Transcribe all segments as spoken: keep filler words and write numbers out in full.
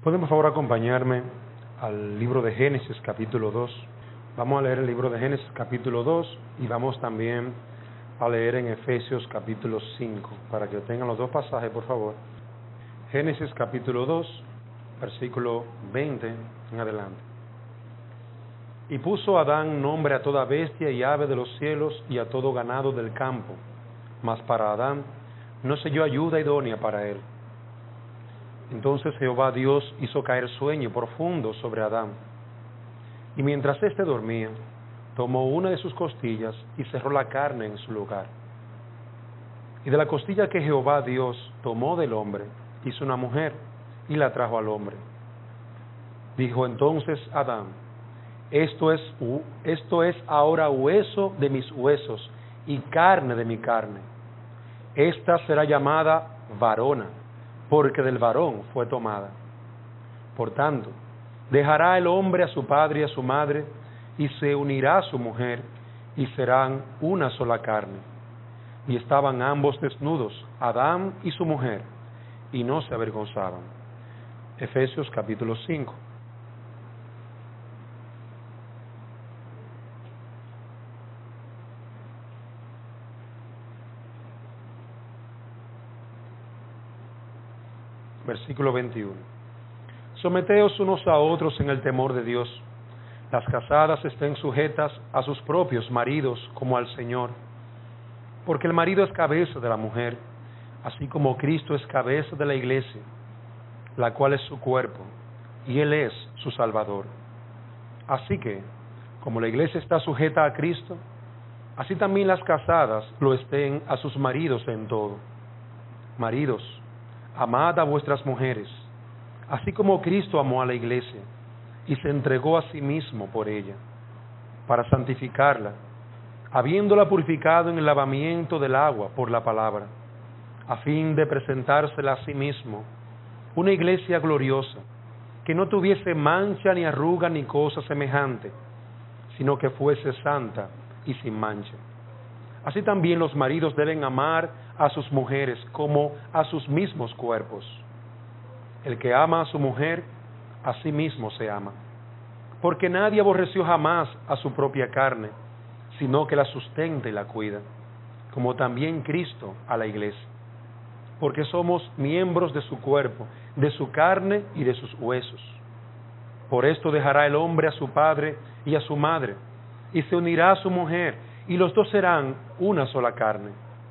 ¿Pueden por favor acompañarme al libro de Génesis capítulo dos? Vamos a leer el libro de Génesis capítulo dos y vamos también a leer en Efesios capítulo cinco, para que tengan los dos pasajes por favor. Génesis capítulo dos, versículo veinte en adelante. Y puso Adán nombre a toda bestia y ave de los cielos y a todo ganado del campo, mas para Adán no se halló ayuda idónea para él. Entonces Jehová Dios hizo caer sueño profundo sobre Adán, y mientras éste dormía, tomó una de sus costillas y cerró la carne en su lugar. Y de la costilla que Jehová Dios tomó del hombre, hizo una mujer y la trajo al hombre. Dijo entonces Adán: Esto es, esto es ahora hueso de mis huesos y carne de mi carne. Esta será llamada varona, porque del varón fue tomada. Por tanto, dejará el hombre a su padre y a su madre, y se unirá a su mujer, y serán una sola carne. Y estaban ambos desnudos, Adán y su mujer, y no se avergonzaban. Efesios capítulo cinco. Versículo veintiuno. Someteos unos a otros en el temor de Dios. Las casadas estén sujetas a sus propios maridos como al Señor, porque el marido es cabeza de la mujer, así como Cristo es cabeza de la iglesia, la cual es su cuerpo, y Él es su Salvador. Así que, como la iglesia está sujeta a Cristo, así también las casadas lo estén a sus maridos en todo. Maridos, amad a vuestras mujeres, así como Cristo amó a la iglesia y se entregó a sí mismo por ella, para santificarla, habiéndola purificado en el lavamiento del agua por la palabra, a fin de presentársela a sí mismo, una iglesia gloriosa, que no tuviese mancha ni arruga ni cosa semejante, sino que fuese santa y sin mancha. Así también los maridos deben amar a sus mujeres como a sus mismos cuerpos. El que ama a su mujer, a sí mismo se ama. Porque nadie aborreció jamás a su propia carne, sino que la sustenta y la cuida, como también Cristo a la iglesia. Porque somos miembros de su cuerpo, de su carne y de sus huesos. Por esto dejará el hombre a su padre y a su madre, y se unirá a su mujer, y los dos serán una sola carne.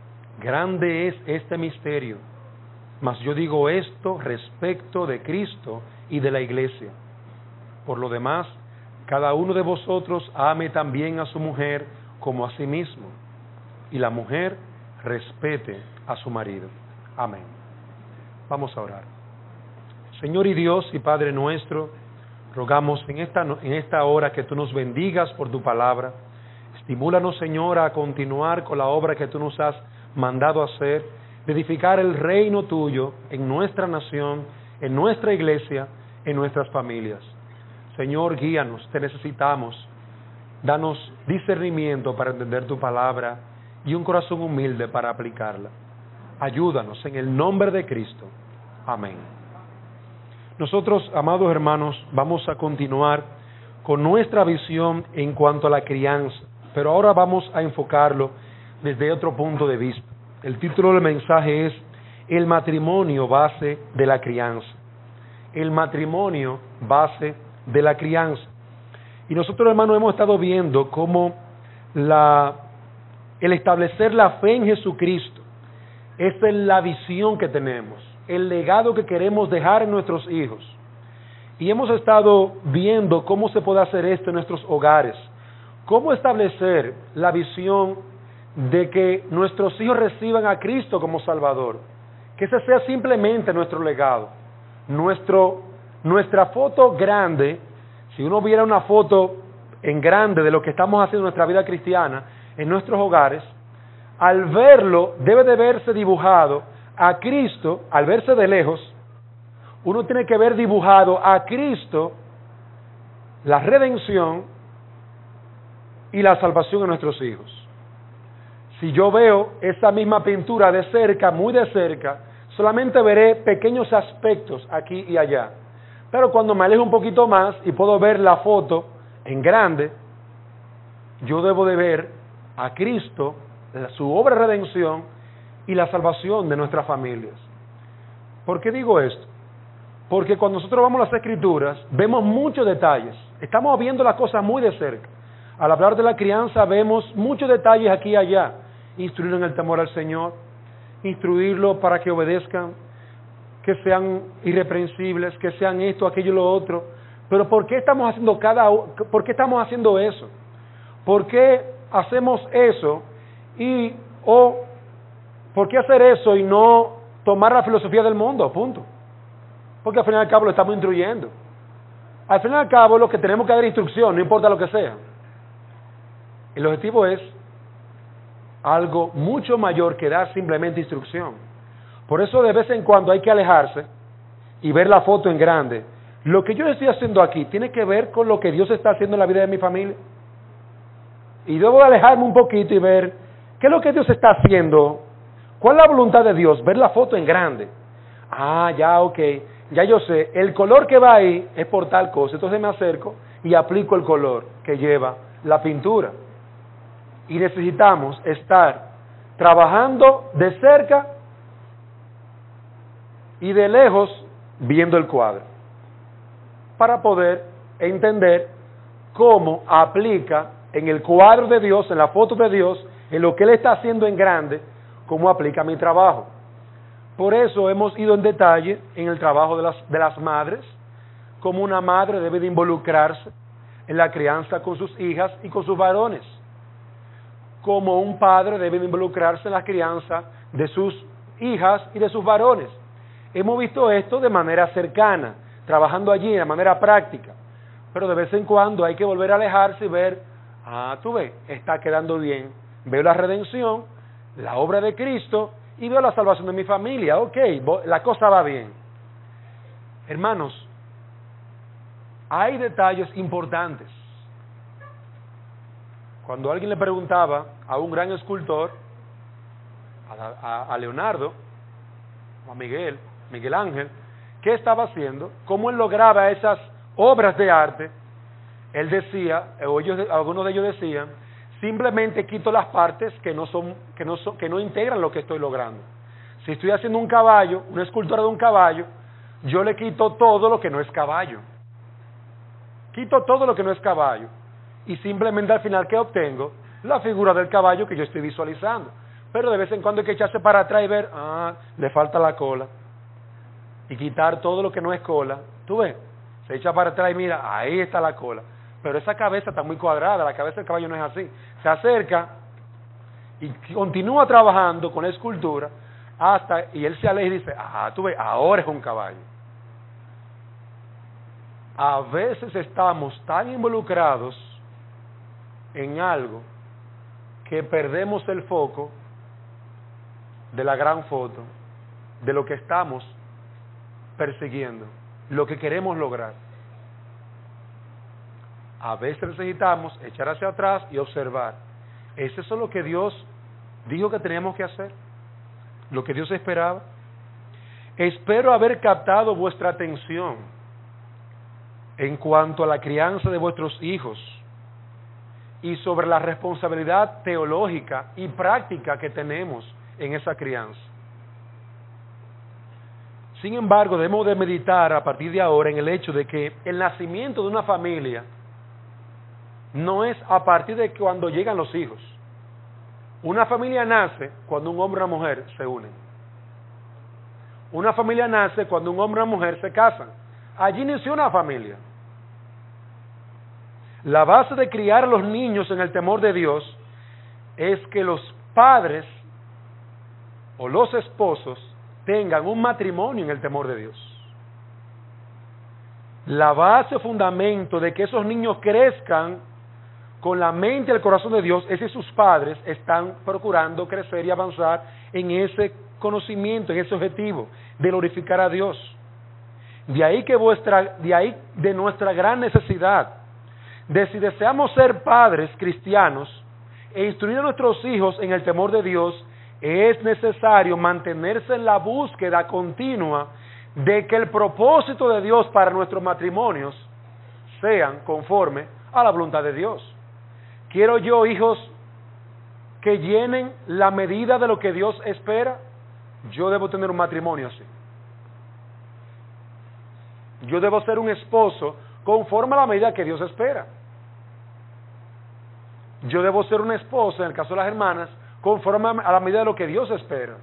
Grande es este misterio, mas yo digo esto respecto de Cristo y de la iglesia. Por lo demás, cada uno de vosotros ame también a su mujer como a sí mismo, y la mujer respete a su marido. Amén. Vamos a orar. Señor y Dios y Padre nuestro, rogamos en esta, en esta hora que tú nos bendigas por tu palabra. Estimúlanos, Señor, a continuar con la obra que tú nos has mandado hacer, de edificar el reino tuyo en nuestra nación, en nuestra iglesia, en nuestras familias. Señor, guíanos, te necesitamos. Danos discernimiento para entender tu palabra y un corazón humilde para aplicarla. Ayúdanos en el nombre de Cristo. Amén. Nosotros, amados hermanos, vamos a continuar con nuestra visión en cuanto a la crianza, pero ahora vamos a enfocarlo desde otro punto de vista. El título del mensaje es El matrimonio base de la crianza. El matrimonio base de la crianza. Y nosotros, hermanos, hemos estado viendo cómo la, el establecer la fe en Jesucristo, esa es la visión que tenemos, el legado que queremos dejar en nuestros hijos. Y hemos estado viendo cómo se puede hacer esto en nuestros hogares, cómo establecer la visión de que nuestros hijos reciban a Cristo como Salvador, que ese sea simplemente nuestro legado, nuestro, nuestra foto grande. Si uno viera una foto en grande de lo que estamos haciendo en nuestra vida cristiana, en nuestros hogares, al verlo debe de verse dibujado a Cristo, al verse de lejos, uno tiene que ver dibujado a Cristo, la redención y la salvación de nuestros hijos. Si yo veo esa misma pintura de cerca, muy de cerca, solamente veré pequeños aspectos aquí y allá. Pero cuando me alejo un poquito más y puedo ver la foto en grande, yo debo de ver a Cristo, su obra de redención y la salvación de nuestras familias. ¿Por qué digo esto? Porque cuando nosotros vamos a las Escrituras, vemos muchos detalles. Estamos viendo las cosas muy de cerca. Al hablar de la crianza, vemos muchos detalles aquí y allá. Instruirlo en el temor al Señor, instruirlo para que obedezcan, que sean irreprensibles, que sean esto, aquello y lo otro. Pero ¿por qué estamos haciendo cada, por qué estamos haciendo eso? ¿Por qué hacemos eso y o por qué hacer eso y no tomar la filosofía del mundo? Punto. Porque al fin y al cabo lo estamos instruyendo. Al fin y al cabo lo que tenemos que dar instrucción, no importa lo que sea. El objetivo es algo mucho mayor que dar simplemente instrucción. Por eso de vez en cuando hay que alejarse y ver la foto en grande. Lo que yo estoy haciendo aquí tiene que ver con lo que Dios está haciendo en la vida de mi familia. Y debo alejarme un poquito y ver qué es lo que Dios está haciendo. ¿Cuál es la voluntad de Dios? Ver la foto en grande. Ah, ya, ok. Ya yo sé, el color que va ahí es por tal cosa. Entonces me acerco y aplico el color que lleva la pintura. Y necesitamos estar trabajando de cerca y de lejos viendo el cuadro para poder entender cómo aplica en el cuadro de Dios, en la foto de Dios, en lo que Él está haciendo en grande, cómo aplica mi trabajo. Por eso hemos ido en detalle en el trabajo de las, de las madres, cómo una madre debe de involucrarse en la crianza con sus hijas y con sus varones, como un padre debe de involucrarse en la crianza de sus hijas y de sus varones. Hemos visto esto de manera cercana, trabajando allí de manera práctica, pero de vez en cuando hay que volver a alejarse y ver, ah, tú ves, está quedando bien, veo la redención, la obra de Cristo y veo la salvación de mi familia, ok, la cosa va bien. Hermanos, hay detalles importantes. Cuando alguien le preguntaba a un gran escultor, a, a, a Leonardo, o a Miguel, Miguel Ángel, qué estaba haciendo, cómo él lograba esas obras de arte, él decía, o ellos, algunos de ellos decían, simplemente quito las partes que no son, que no son, que no integran lo que estoy logrando. Si estoy haciendo un caballo, una escultura de un caballo, yo le quito todo lo que no es caballo. Quito todo lo que no es caballo. Y simplemente al final, ¿qué obtengo? La figura del caballo que yo estoy visualizando. Pero de vez en cuando hay que echarse para atrás y ver, ah, le falta la cola. Y quitar todo lo que no es cola. ¿Tú ves? Se echa para atrás y mira, ahí está la cola. Pero esa cabeza está muy cuadrada, la cabeza del caballo no es así. Se acerca y continúa trabajando con la escultura hasta, y él se aleja y dice, ah, tú ves, ahora es un caballo. A veces estamos tan involucrados en algo que perdemos el foco de la gran foto, de lo que estamos persiguiendo, lo que queremos lograr. A veces necesitamos echar hacia atrás y observar. ¿Es eso lo que Dios dijo que teníamos que hacer? ¿Lo que Dios esperaba? Espero haber captado vuestra atención en cuanto a la crianza de vuestros hijos y sobre la responsabilidad teológica y práctica que tenemos en esa crianza. Sin embargo, debemos de meditar a partir de ahora en el hecho de que el nacimiento de una familia no es a partir de cuando llegan los hijos. Una familia nace cuando un hombre y una mujer se unen. Una familia nace cuando un hombre y una mujer se casan. Allí inició una familia. La base de criar a los niños en el temor de Dios es que los padres o los esposos tengan un matrimonio en el temor de Dios. La base o fundamento de que esos niños crezcan con la mente y el corazón de Dios es que sus padres están procurando crecer y avanzar en ese conocimiento, en ese objetivo de glorificar a Dios. De ahí que vuestra, de ahí de nuestra gran necesidad de si deseamos ser padres cristianos e instruir a nuestros hijos en el temor de Dios, es necesario mantenerse en la búsqueda continua de que el propósito de Dios para nuestros matrimonios sean conforme a la voluntad de Dios. Quiero yo hijos que llenen la medida de lo que Dios espera. Yo debo tener un matrimonio así. Yo debo ser un esposo conforme a la medida que Dios espera. Yo debo ser una esposa, en el caso de las hermanas, conforme a la medida de lo que Dios espera.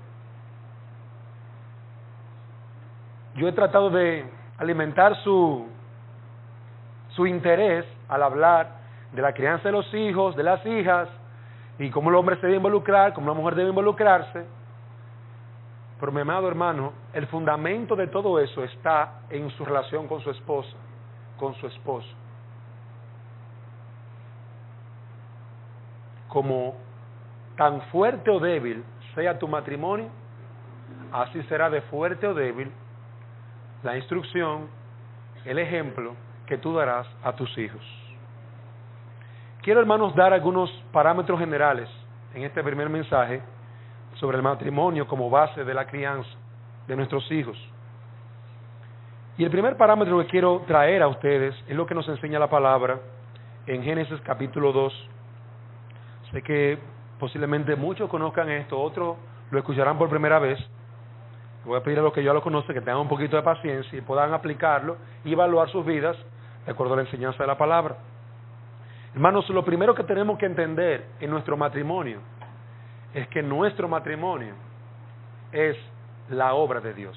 Yo he tratado de alimentar su, su interés al hablar de la crianza de los hijos, de las hijas, y cómo el hombre se debe involucrar, cómo la mujer debe involucrarse. Pero mi amado hermano, el fundamento de todo eso está en su relación con su esposa, con su esposo. Como tan fuerte o débil sea tu matrimonio, así será de fuerte o débil la instrucción, el ejemplo que tú darás a tus hijos. Quiero, hermanos, dar algunos parámetros generales en este primer mensaje sobre el matrimonio como base de la crianza de nuestros hijos. Y el primer parámetro que quiero traer a ustedes es lo que nos enseña la palabra en Génesis capítulo dos. Sé que posiblemente muchos conozcan esto, otros lo escucharán por primera vez. Voy a pedir a los que ya lo conocen que tengan un poquito de paciencia y puedan aplicarlo y evaluar sus vidas de acuerdo a la enseñanza de la palabra. Hermanos, lo primero que tenemos que entender en nuestro matrimonio es que nuestro matrimonio es la obra de Dios.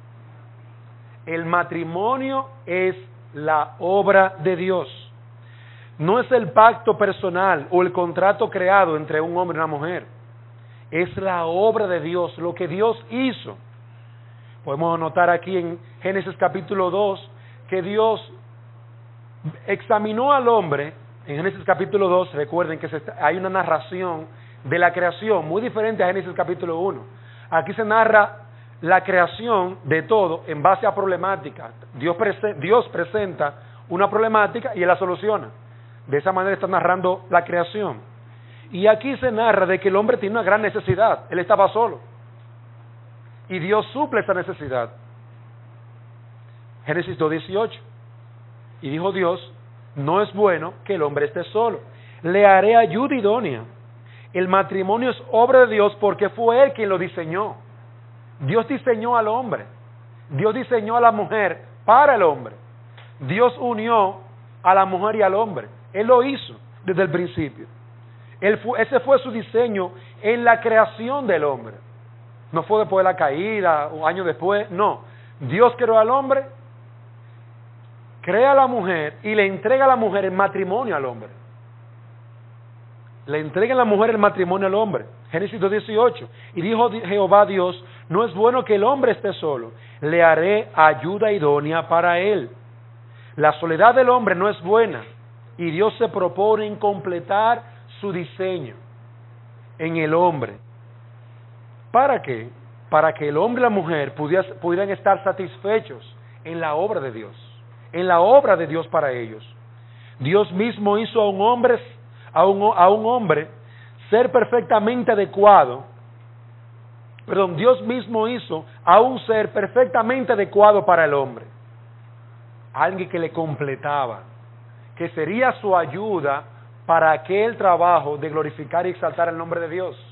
El matrimonio es la obra de Dios. No es el pacto personal o el contrato creado entre un hombre y una mujer. Es la obra de Dios, lo que Dios hizo. Podemos notar aquí en Génesis capítulo dos que Dios examinó al hombre. En Génesis capítulo dos, recuerden que se está, hay una narración de la creación muy diferente a Génesis capítulo uno. Aquí se narra la creación de todo en base a problemáticas. Dios, prese, Dios presenta una problemática y Él la soluciona. De esa manera está narrando la creación. Y aquí se narra de que el hombre tiene una gran necesidad. Él estaba solo. Y Dios suple esa necesidad. Génesis dos dieciocho. Y dijo Dios, no es bueno que el hombre esté solo. Le haré ayuda idónea. El matrimonio es obra de Dios porque fue Él quien lo diseñó. Dios diseñó al hombre. Dios diseñó a la mujer para el hombre. Dios unió a la mujer y al hombre. Él lo hizo desde el principio. Él fue, ese fue su diseño en la creación del hombre. No fue después de la caída, un año después, no. Dios creó al hombre, crea a la mujer y le entrega a la mujer el matrimonio al hombre. Le entrega a la mujer el matrimonio al hombre. Génesis dos dieciocho. Y dijo Jehová Dios, no es bueno que el hombre esté solo, le haré ayuda idónea para él. La soledad del hombre no es buena y Dios se propone en completar su diseño en el hombre. ¿Para qué? Para que el hombre y la mujer pudieran, pudieran estar satisfechos en la obra de Dios, en la obra de Dios para ellos. Dios mismo hizo a un hombre, a un, a un hombre ser perfectamente adecuado, perdón, Dios mismo hizo a un ser perfectamente adecuado para el hombre. Alguien que le completaba, que sería su ayuda para aquel trabajo de glorificar y exaltar el nombre de Dios.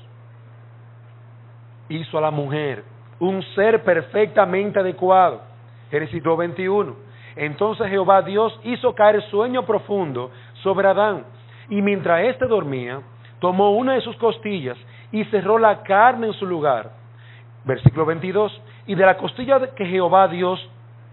Hizo a la mujer un ser perfectamente adecuado. Génesis dos veintiuno. Entonces Jehová Dios hizo caer sueño profundo sobre Adán, y mientras éste dormía, tomó una de sus costillas y cerró la carne en su lugar. Versículo veintidós. Y de la costilla que Jehová Dios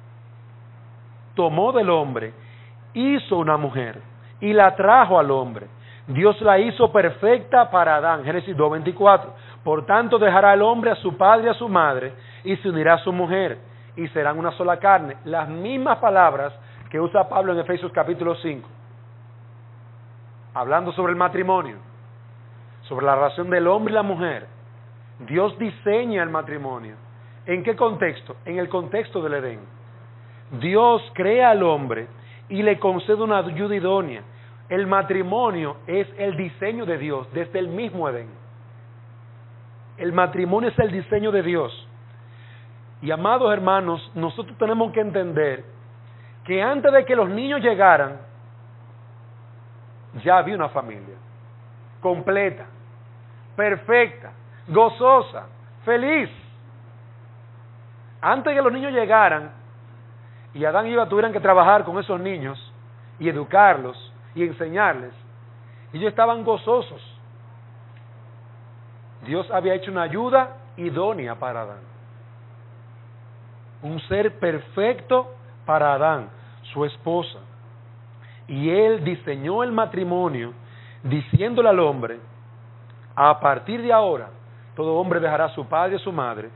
tomó del hombre, hizo una mujer y la trajo al hombre. Dios la hizo perfecta para Adán. Génesis dos veinticuatro. Por tanto dejará el hombre a su padre y a su madre y se unirá a su mujer y serán una sola carne. Las mismas palabras que usa Pablo en Efesios capítulo cinco. Hablando sobre el matrimonio, sobre la relación del hombre y la mujer. Dios diseña el matrimonio. ¿En qué contexto? En el contexto del Edén. Dios crea al hombre y le concede una ayuda idónea. El matrimonio es el diseño de Dios desde el mismo Edén. El matrimonio es el diseño de Dios. Y amados hermanos, nosotros tenemos que entender que antes de que los niños llegaran, ya había una familia completa, perfecta, gozosa, feliz. Antes de que los niños llegaran, y Adán y Eva tuvieran que trabajar con esos niños, y educarlos, y enseñarles, ellos estaban gozosos. Dios había hecho una ayuda idónea para Adán. Un ser perfecto para Adán, su esposa. Y él diseñó el matrimonio diciéndole al hombre, a partir de ahora, todo hombre dejará a su padre y a su madre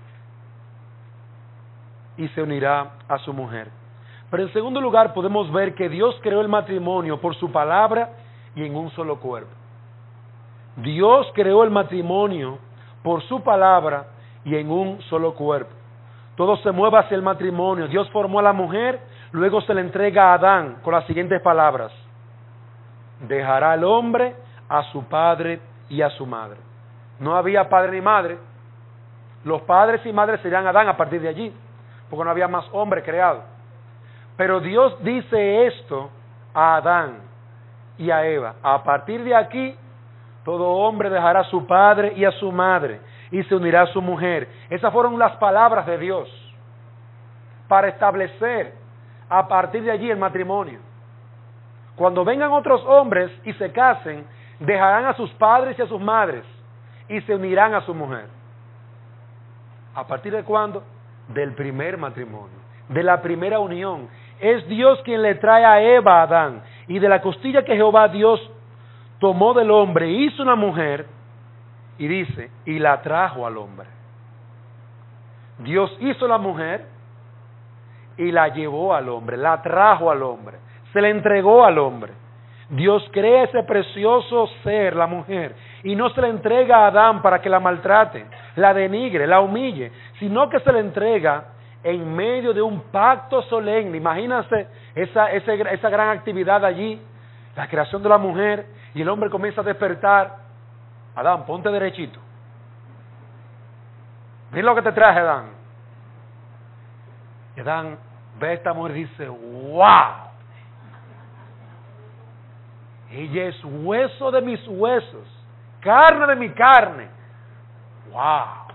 y se unirá a su mujer. Pero en segundo lugar podemos ver que Dios creó el matrimonio por su palabra y en un solo cuerpo. Dios creó el matrimonio por su palabra y en un solo cuerpo. Todo se mueve hacia el matrimonio. Dios formó a la mujer, luego se le entrega a Adán con las siguientes palabras: dejará al hombre a su padre y a su madre. No había padre ni madre. Los padres y madres serían Adán a partir de allí, porque no había más hombre creado. Pero Dios dice esto a Adán y a Eva: a partir de aquí, todo hombre dejará a su padre y a su madre y se unirá a su mujer. Esas fueron las palabras de Dios para establecer a partir de allí el matrimonio. Cuando vengan otros hombres y se casen, dejarán a sus padres y a sus madres y se unirán a su mujer. ¿A partir de cuándo? Del primer matrimonio, de la primera unión. Es Dios quien le trae a Eva a Adán, y de la costilla que Jehová Dios tomó del hombre hizo una mujer, y dice, y la trajo al hombre. Dios hizo la mujer y la llevó al hombre, la trajo al hombre, se la entregó al hombre. Dios crea ese precioso ser, la mujer, y no se la entrega a Adán para que la maltrate, la denigre, la humille, sino que se la entrega en medio de un pacto solemne. Imagínense esa, esa, esa gran actividad allí, la creación de la mujer, y el hombre comienza a despertar. Adán, ponte derechito. Mira lo que te traje, Adán. Y Adán ve a esta mujer y dice, ¡wow! Ella es hueso de mis huesos, carne de mi carne. ¡Wow!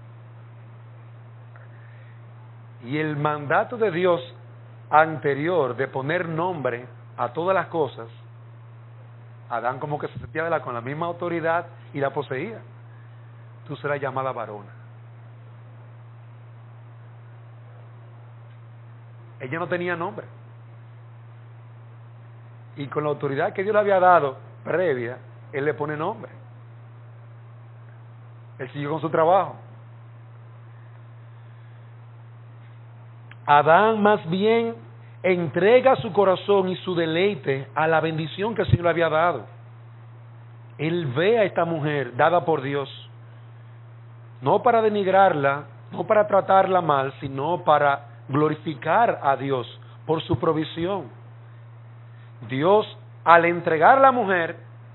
Y el mandato de Dios anterior de poner nombre a todas las cosas, Adán como que se sentía de la, con la misma autoridad y la poseía. Tú serás llamada varona. Ella no tenía nombre. Y con la autoridad que Dios le había dado previa, Él le pone nombre. Él siguió con su trabajo. Adán más bien entrega su corazón y su deleite a la bendición que el Señor le había dado. Él ve a esta mujer dada por Dios, no para denigrarla, no para tratarla mal, sino para glorificar a Dios por su provisión. Dios, al entregar a la mujer,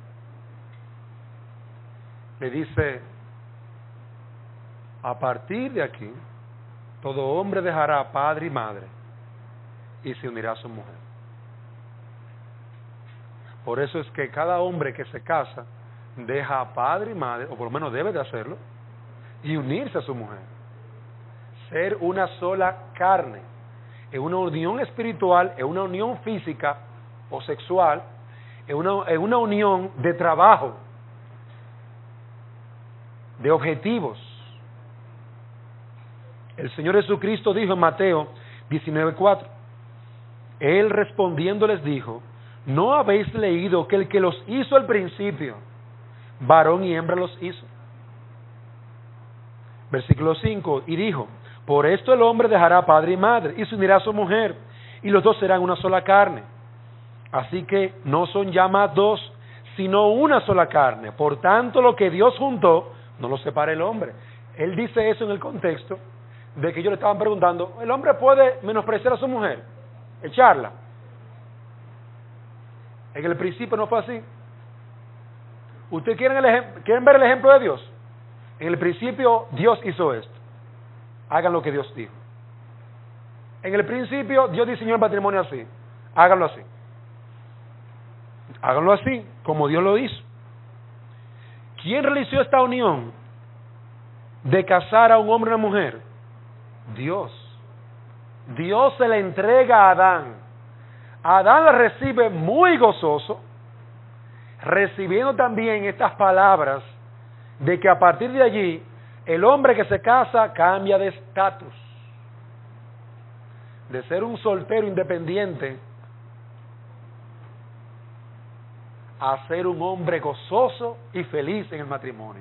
le dice, a partir de aquí, todo hombre dejará a padre y madre y se unirá a su mujer. Por eso es que cada hombre que se casa deja a padre y madre, o por lo menos debe de hacerlo, y unirse a su mujer. Ser una sola carne, en una unión espiritual, en una unión física o sexual, en una, en una unión de trabajo, de objetivos. El Señor Jesucristo dijo en Mateo diecinueve cuatro, Él respondiendo les dijo, ¿no habéis leído que el que los hizo al principio, varón y hembra los hizo? Versículo cinco, y dijo, por esto el hombre dejará padre y madre, y se unirá a su mujer, y los dos serán una sola carne. Así que no son ya más dos, sino una sola carne. Por tanto, lo que Dios juntó, no lo separa el hombre. Él dice eso en el contexto de que ellos le estaban preguntando, ¿el hombre puede menospreciar a su mujer? Echarla. En el principio no fue así. ¿Ustedes quieren, el ejem- quieren ver el ejemplo de Dios? En el principio Dios hizo esto. hagan lo que Dios dijo. En el principio, Dios diseñó el matrimonio así. Háganlo así. Háganlo así, como Dios lo hizo. ¿Quién realizó esta unión de casar a un hombre y una mujer? Dios. Dios se la entrega a Adán. Adán la recibe muy gozoso, recibiendo también estas palabras de que a partir de allí, el hombre que se casa cambia de estatus. De ser un soltero independiente a ser un hombre gozoso y feliz en el matrimonio.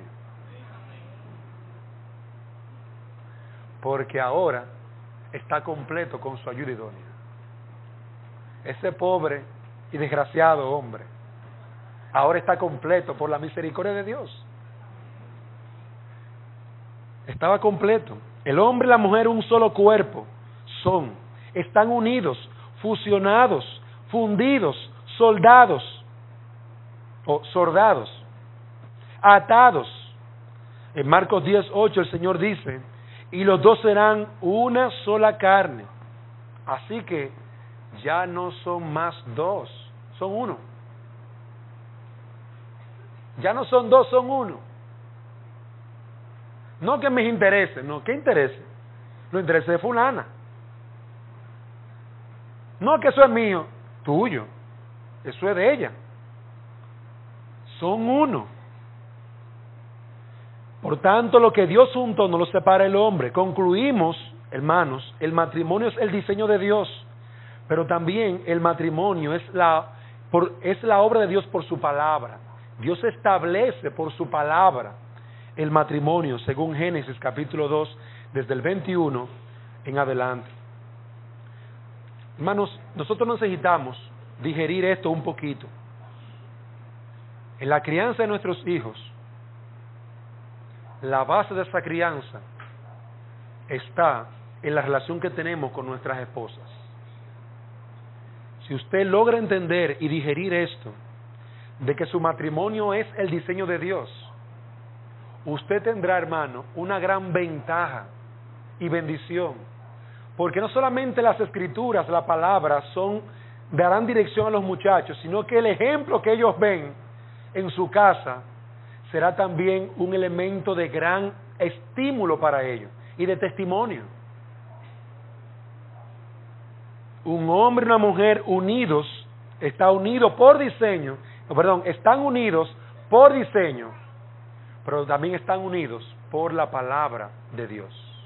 Porque ahora está completo con su ayuda idónea. Ese pobre y desgraciado hombre ahora está completo por la misericordia de Dios. Estaba completo. El hombre y la mujer, un solo cuerpo, son, están unidos, fusionados, fundidos, soldados o soldados, atados. En Marcos diez, ocho el Señor dice, y los dos serán una sola carne. Así que ya no son más dos, son uno. Ya no son dos, son uno. No que mis intereses, no, ¿qué intereses? Los intereses de fulana. No que eso es mío, tuyo. Eso es de ella. Son uno. Por tanto, lo que Dios juntó no lo separa el hombre. Concluimos, hermanos, el matrimonio es el diseño de Dios, pero también el matrimonio es la, por, es la obra de Dios por su palabra. Dios establece por su palabra el matrimonio, según Génesis capítulo dos, desde el veintiuno en adelante. Hermanos, nosotros necesitamos digerir esto un poquito. En la crianza de nuestros hijos, la base de esa crianza está en la relación que tenemos con nuestras esposas. Si usted logra entender y digerir esto, de que su matrimonio es el diseño de Dios, usted tendrá, hermano, una gran ventaja y bendición, porque no solamente las escrituras, la palabra, son, darán dirección a los muchachos, sino que el ejemplo que ellos ven en su casa será también un elemento de gran estímulo para ellos y de testimonio. Un hombre y una mujer unidos, está unido por diseño, perdón, están unidos por diseño, pero también están unidos por la palabra de Dios.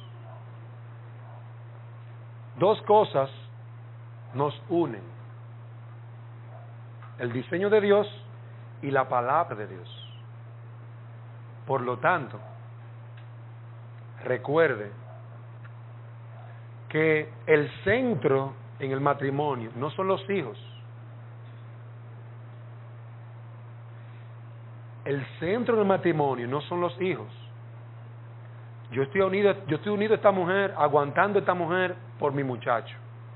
Dos cosas nos unen: el diseño de Dios y la palabra de Dios. Por lo tanto, recuerde que el centro en el matrimonio no son los hijos. El centro del matrimonio no son los hijos. Yo estoy unido, yo estoy unido a esta mujer, aguantando a esta mujer por mi muchacho.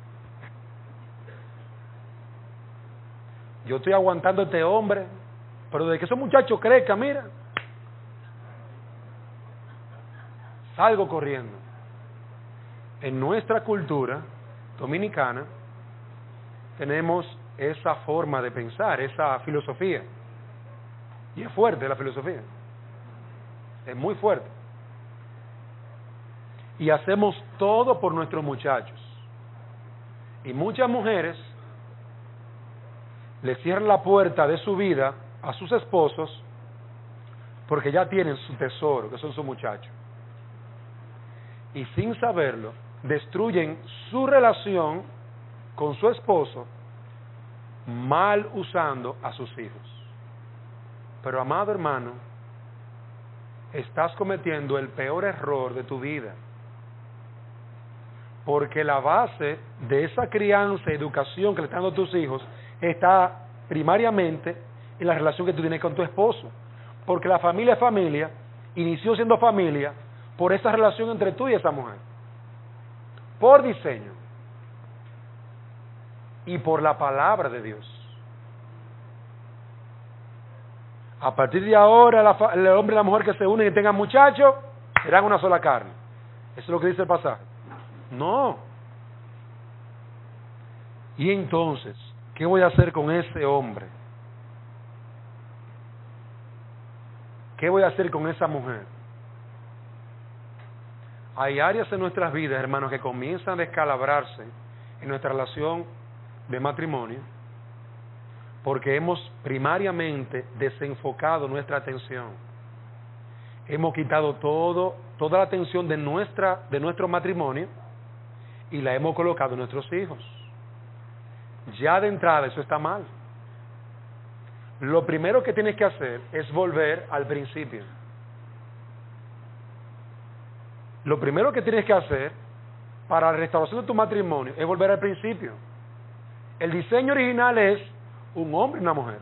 Yo estoy aguantando a este hombre, pero de que ese muchacho crezca, mira, salgo corriendo. En nuestra cultura dominicana tenemos esa forma de pensar, esa filosofía. Y es fuerte la filosofía. Es muy fuerte. Y hacemos todo por nuestros muchachos. Y muchas mujeres le cierran la puerta de su vida a sus esposos porque ya tienen su tesoro, que son sus muchachos. Y sin saberlo, destruyen su relación con su esposo, mal usando a sus hijos. Pero, amado hermano, estás cometiendo el peor error de tu vida, porque la base de esa crianza y educación que le están dando tus hijos está primariamente en la relación que tú tienes con tu esposo, porque la familia es familia, inició siendo familia por esa relación entre tú y esa mujer, por diseño y por la palabra de Dios. A partir de ahora, la, el hombre y la mujer que se unen y tengan muchachos, serán una sola carne. ¿Eso es lo que dice el pasaje? No. Y entonces, ¿qué voy a hacer con ese hombre? ¿Qué voy a hacer con esa mujer? Hay áreas en nuestras vidas, hermanos, que comienzan a descalabrarse en nuestra relación de matrimonio porque hemos primariamente desenfocado nuestra atención. Hemos quitado todo, toda la atención de, nuestra, de nuestro matrimonio y la hemos colocado en nuestros hijos. Ya de entrada eso está mal. Lo primero que tienes que hacer es volver al principio. Lo primero que tienes que hacer para la restauración de tu matrimonio es volver al principio. El diseño original es un hombre y una mujer.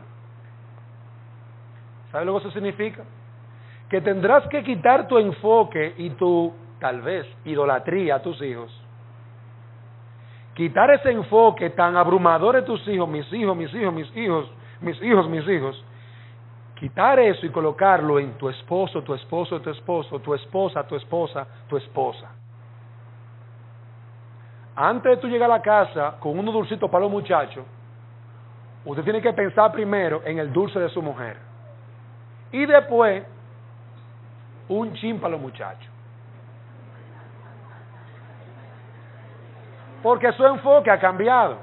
¿Sabes lo que eso significa? Que tendrás que quitar tu enfoque y tu, tal vez, idolatría a tus hijos. Quitar ese enfoque tan abrumador de tus hijos, mis hijos, mis hijos, mis hijos, mis hijos, mis hijos. Quitar eso y colocarlo en tu esposo, tu esposo, tu esposo, tu esposa, tu esposa, tu esposa. Antes de tú llegar a la casa con unos dulcitos para los muchachos, usted tiene que pensar primero en el dulce de su mujer. Y después, un chin para los muchachos. Porque su enfoque ha cambiado.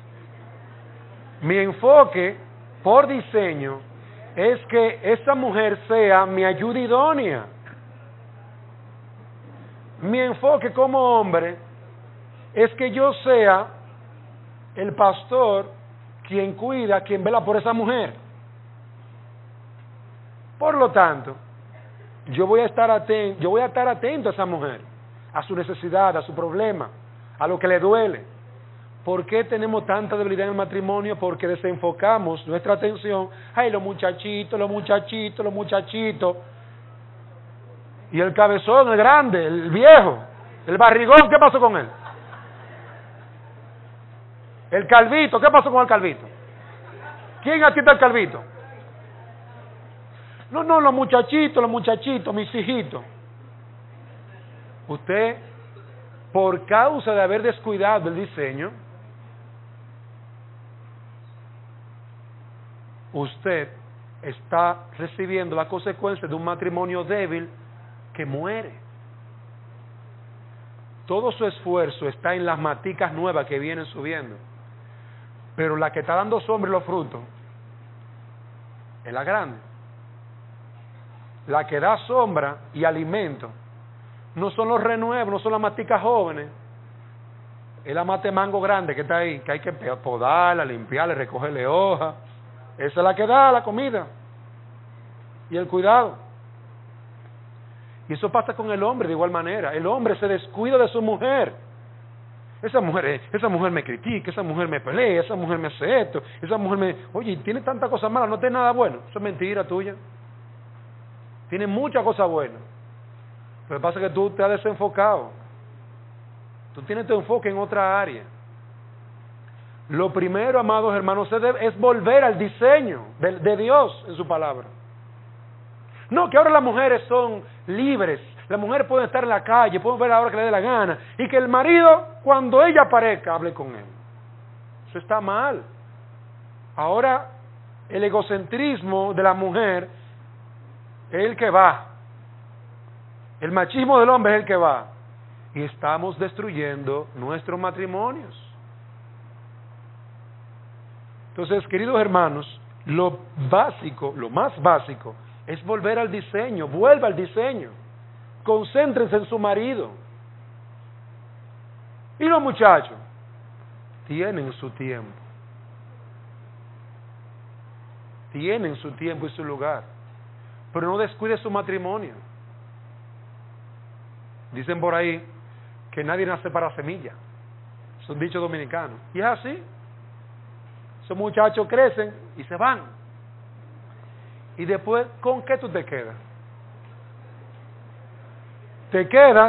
Mi enfoque, por diseño, es que esa mujer sea mi ayuda idónea. Mi enfoque como hombre es que yo sea el pastor quien cuida, quien vela por esa mujer. Por lo tanto, yo voy a estar atento, yo voy a estar atento a esa mujer, a su necesidad, a su problema, a lo que le duele. ¿Por qué tenemos tanta debilidad en el matrimonio? Porque desenfocamos nuestra atención. Ay, los muchachitos, los muchachitos, los muchachitos. Y el cabezón, el grande, el viejo, el barrigón, ¿qué pasó con él? El calvito, ¿qué pasó con el calvito? ¿Quién atiende al calvito? No, no, los muchachitos, los muchachitos, mis hijitos. Usted, por causa de haber descuidado el diseño, usted está recibiendo la consecuencia de un matrimonio débil que muere. Todo su esfuerzo está en las maticas nuevas que vienen subiendo, pero la que está dando sombra y los frutos es la grande. La que da sombra y alimento no son los renuevos, no son las maticas jóvenes, es la mate mango grande que está ahí, que hay que podarla, limpiarla, recogerle hojas. Esa es la que da la comida y el cuidado. Y eso pasa con el hombre de igual manera. El hombre se descuida de su mujer. Esa mujer, esa mujer me critica, esa mujer me pelea, esa mujer me hace esto, esa mujer me... Oye, tiene tanta cosa mala, no tiene nada bueno. Eso es mentira tuya. Tiene muchas cosas buenas. Lo que pasa es que tú te has desenfocado. Tú tienes tu enfoque en otra área. Lo primero, amados hermanos, es volver al diseño de, de Dios en su palabra. No, que ahora las mujeres son libres. Las mujeres pueden estar en la calle, pueden ver a la hora que le dé la gana. Y que el marido, cuando ella aparezca, hable con él. Eso está mal. Ahora, el egocentrismo de la mujer es el que va. El machismo del hombre es el que va. Y estamos destruyendo nuestros matrimonios. Entonces, queridos hermanos, lo básico, lo más básico, es volver al diseño. Vuelva al diseño. Concéntrense en su marido. Y los muchachos tienen su tiempo. Tienen su tiempo y su lugar. Pero no descuide su matrimonio. Dicen por ahí que nadie nace para semilla. Es un dicho dominicano. Y es así. Esos muchachos crecen y se van. Y después, ¿con qué tú te quedas? Te quedas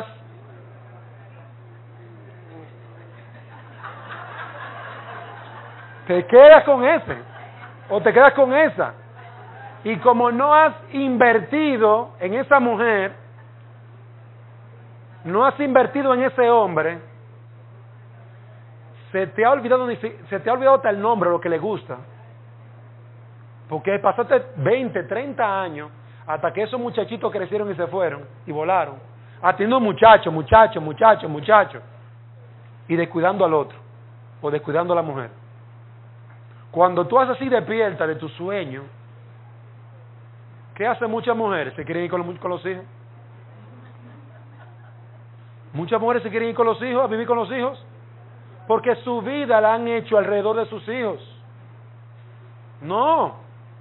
te quedas con ese o te quedas con esa. Y como no has invertido en esa mujer, no has invertido en ese hombre, se te ha olvidado, ni si- se te ha olvidado hasta el nombre, lo que le gusta. Porque pasaste veinte, treinta años hasta que esos muchachitos crecieron y se fueron y volaron, atendiendo muchachos, muchachos, muchachos, muchachos, y descuidando al otro, o descuidando a la mujer. Cuando tú haces así despierta de tu sueño, ¿qué hacen muchas mujeres? Se quieren ir con los, con los hijos. Muchas mujeres se quieren ir con los hijos, a vivir con los hijos, porque su vida la han hecho alrededor de sus hijos. No,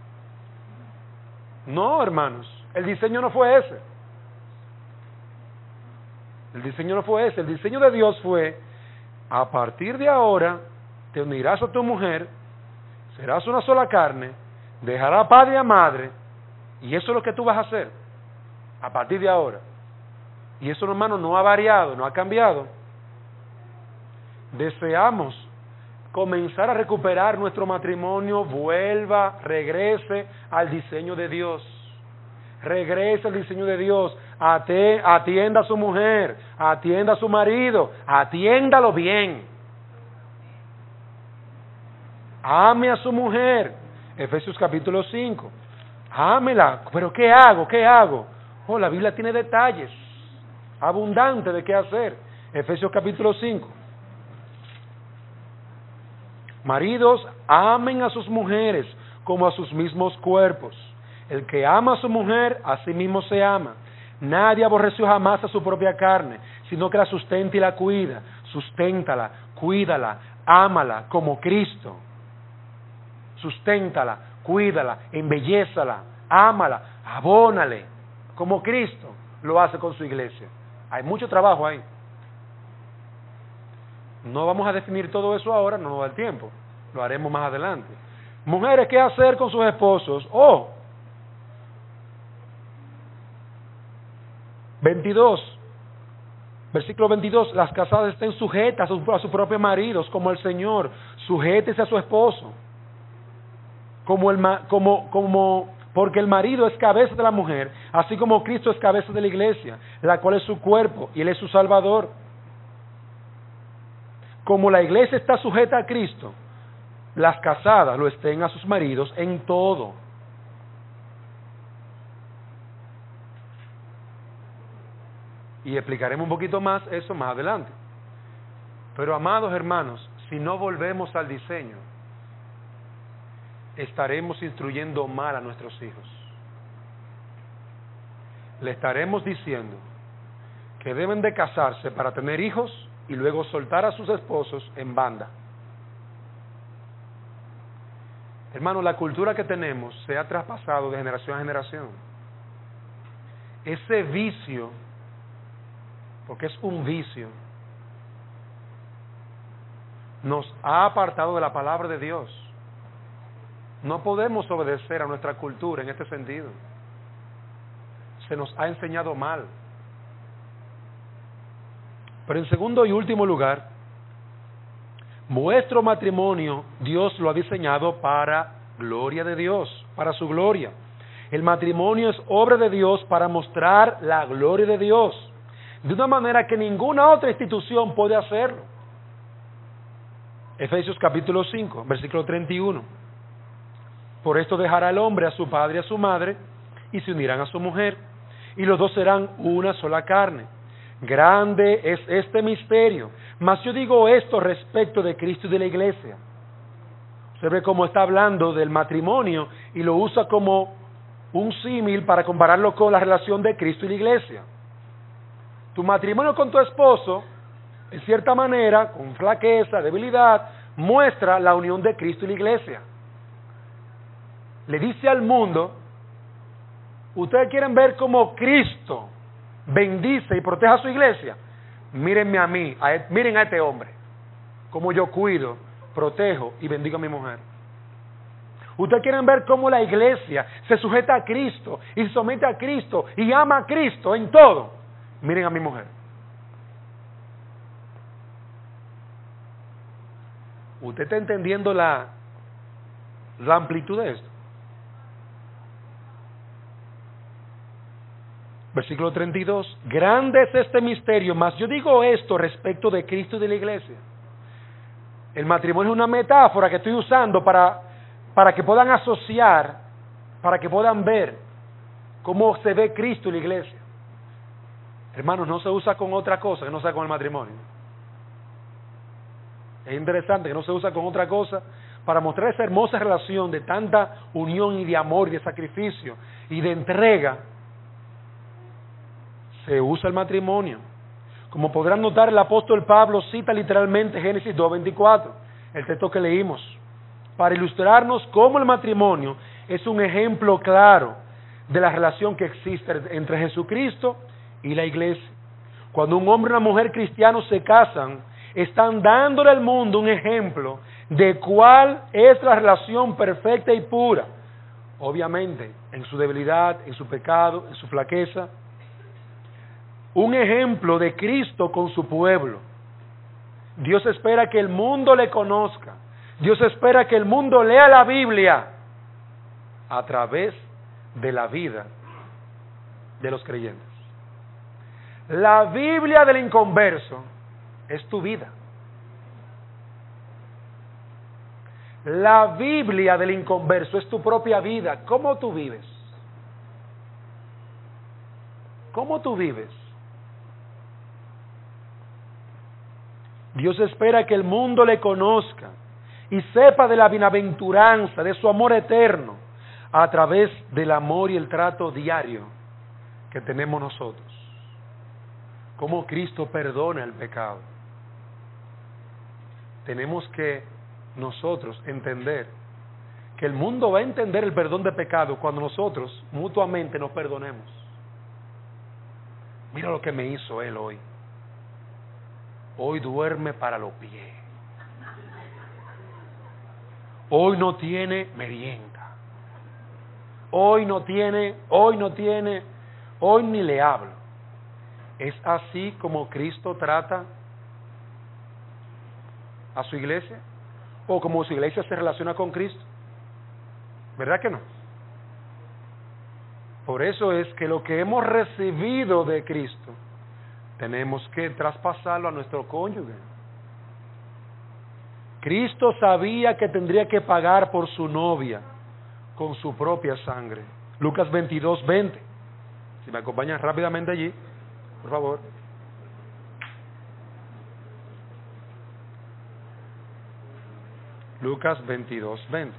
no, hermanos, el diseño no fue ese. El diseño no fue ese. El diseño de Dios fue: a partir de ahora te unirás a tu mujer, serás una sola carne, dejarás a padre y a madre, y eso es lo que tú vas a hacer a partir de ahora. Y eso, hermano, no ha variado, no ha cambiado. Deseamos comenzar a recuperar nuestro matrimonio, vuelva, regrese al diseño de Dios. Regrese al diseño de Dios. Ate, atienda a su mujer, atienda a su marido, atiéndalo bien. Ame a su mujer. Efesios capítulo cinco. Ámela. ¿Pero qué hago? ¿Qué hago? Oh, la Biblia tiene detalles abundantes de qué hacer. Efesios capítulo cinco. Maridos, amen a sus mujeres como a sus mismos cuerpos. El que ama a su mujer, a sí mismo se ama. Nadie aborreció jamás a su propia carne, sino que la sustenta y la cuida. Susténtala, cuídala, ámala como Cristo. Susténtala, cuídala, embellézala, ámala, abónale, como Cristo lo hace con su iglesia. Hay mucho trabajo ahí. No vamos a definir todo eso ahora, no nos da el tiempo. Lo haremos más adelante. Mujeres, ¿qué hacer con sus esposos? Oh, veintidós, versículo veintidós, las casadas estén sujetas a sus, a sus propios maridos, como el Señor. Sujétese a su esposo, como el, como, como, porque el marido es cabeza de la mujer, así como Cristo es cabeza de la iglesia, la cual es su cuerpo, y Él es su Salvador. Como la iglesia está sujeta a Cristo, las casadas lo estén a sus maridos en todo. Y explicaremos un poquito más eso más adelante. Pero, amados hermanos, si no volvemos al diseño, estaremos instruyendo mal a nuestros hijos. Le estaremos diciendo que deben de casarse para tener hijos y luego soltar a sus esposos en banda. Hermano, la cultura que tenemos se ha traspasado de generación a generación. Ese vicio, porque es un vicio, nos ha apartado de la palabra de Dios. No podemos obedecer a nuestra cultura en este sentido. Se nos ha enseñado mal. Pero en segundo y último lugar, vuestro matrimonio Dios lo ha diseñado para gloria de Dios, para su gloria. El matrimonio es obra de Dios para mostrar la gloria de Dios, de una manera que ninguna otra institución puede hacerlo. Efesios capítulo cinco, versículo treinta y uno. Por esto dejará el hombre a su padre y a su madre, y se unirán a su mujer, y los dos serán una sola carne. Grande es este misterio, mas yo digo esto respecto de Cristo y de la iglesia. Usted ve cómo está hablando del matrimonio y lo usa como un símil para compararlo con la relación de Cristo y la iglesia. Tu matrimonio con tu esposo, en cierta manera, con flaqueza, debilidad, muestra la unión de Cristo y la iglesia. Le dice al mundo: ustedes quieren ver cómo Cristo bendice y protege a su iglesia. Mírenme a mí, a, miren a este hombre, cómo yo cuido, protejo y bendigo a mi mujer. Ustedes quieren ver cómo la iglesia se sujeta a Cristo y se somete a Cristo y ama a Cristo en todo. Miren a mi mujer. ¿Usted está entendiendo la, la amplitud de esto? Versículo treinta y dos. Grande es este misterio, mas yo digo esto respecto de Cristo y de la iglesia. El matrimonio es una metáfora que estoy usando para, para que puedan asociar, para que puedan ver cómo se ve Cristo y la iglesia. Hermanos, no se usa con otra cosa que no sea con el matrimonio. Es interesante que no se usa con otra cosa para mostrar esa hermosa relación de tanta unión y de amor y de sacrificio y de entrega. Se usa el matrimonio. Como podrán notar, el apóstol Pablo cita literalmente Génesis dos veinticuatro, el texto que leímos, para ilustrarnos cómo el matrimonio es un ejemplo claro de la relación que existe entre Jesucristo y la iglesia. Cuando un hombre y una mujer cristianos se casan, están dándole al mundo un ejemplo de cuál es la relación perfecta y pura. Obviamente, en su debilidad, en su pecado, en su flaqueza. Un ejemplo de Cristo con su pueblo. Dios espera que el mundo le conozca. Dios espera que el mundo lea la Biblia a través de la vida de los creyentes. La Biblia del inconverso es tu vida. La Biblia del inconverso es tu propia vida. ¿Cómo tú vives? ¿Cómo tú vives? Dios espera que el mundo le conozca y sepa de la bienaventuranza, de su amor eterno, a través del amor y el trato diario que tenemos nosotros. Cómo Cristo perdona el pecado. Tenemos que nosotros entender que el mundo va a entender el perdón de pecado cuando nosotros mutuamente nos perdonemos. Mira lo que me hizo él hoy. Hoy duerme para los pies. Hoy no tiene merienda. Hoy no tiene, hoy no tiene, hoy ni le hablo. ¿Es así como Cristo trata a su iglesia? ¿O como su iglesia se relaciona con Cristo? ¿Verdad que no? Por eso es que lo que hemos recibido de Cristo tenemos que traspasarlo a nuestro cónyuge. Cristo sabía que tendría que pagar por su novia con su propia sangre. Lucas veintidós veinte. Si me acompañan rápidamente allí, por favor. Lucas veintidós veinte.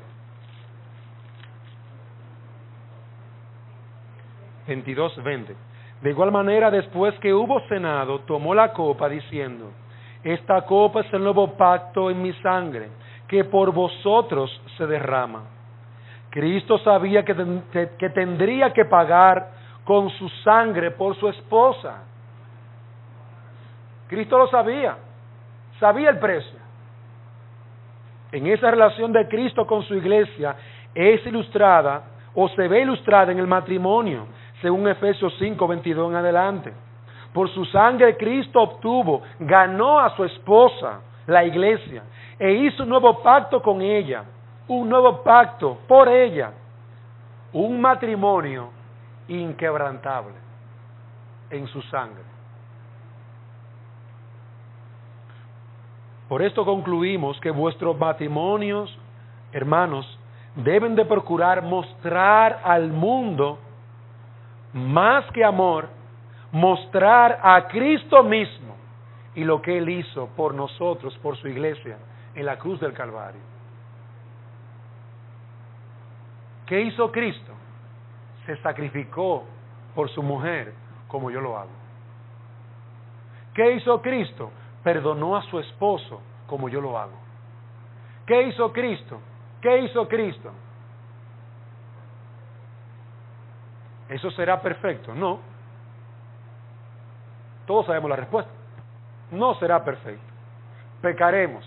veintidós veinte. De igual manera, después que hubo cenado, tomó la copa diciendo: esta copa es el nuevo pacto en mi sangre, que por vosotros se derrama. Cristo sabía que, ten, que, que tendría que pagar con su sangre por su esposa. Cristo lo sabía, sabía el precio. En esa relación de Cristo con su iglesia es ilustrada o se ve ilustrada en el matrimonio, según Efesios cinco veintidós en adelante. Por su sangre Cristo obtuvo, ganó a su esposa, la iglesia, e hizo un nuevo pacto con ella, un nuevo pacto por ella, un matrimonio inquebrantable en su sangre. Por esto concluimos que vuestros matrimonios, hermanos, deben de procurar mostrar al mundo, más que amor, mostrar a Cristo mismo y lo que Él hizo por nosotros, por su iglesia, en la cruz del Calvario. ¿Qué hizo Cristo? Se sacrificó por su mujer como yo lo hago. ¿Qué hizo Cristo? Perdonó a su esposo como yo lo hago. ¿Qué hizo Cristo? ¿Qué hizo Cristo? ¿Eso será perfecto? No. Todos sabemos la respuesta. No será perfecto. Pecaremos.